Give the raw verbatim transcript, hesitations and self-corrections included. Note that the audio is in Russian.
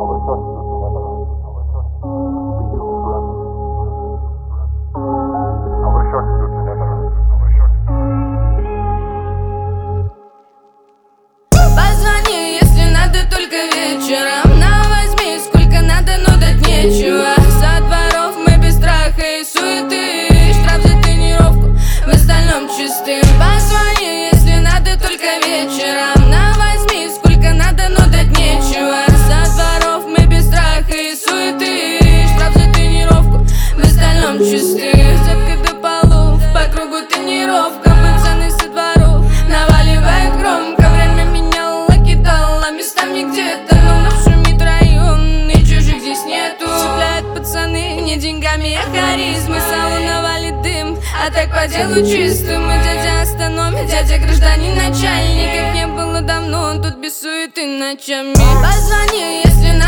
Позвони, если надо, только вечером. На возьми, сколько надо, но дать нечего. Со дворов мы без страха и суеты. Штраф за тренировку, в остальном чистым. Позвони, если надо, только вечером. На возьми, сколько надо, но дать нечего. Со дворов мы без страха и суеты. Штраф за тренировку, в остальном чистым. Цепка до полов, по кругу тренировка. Пацаны со дворов наваливает громко. Время меняло, кидало местами где-то, но вновь шумит район, и чужих здесь нету. Цепляют пацаны не деньгами, а харизмой. Салона валит дым, а так по делу чистым. И дядя остановит, дядя гражданин начальник. Как не было давно, он тут без суеты ночами. Позвони, если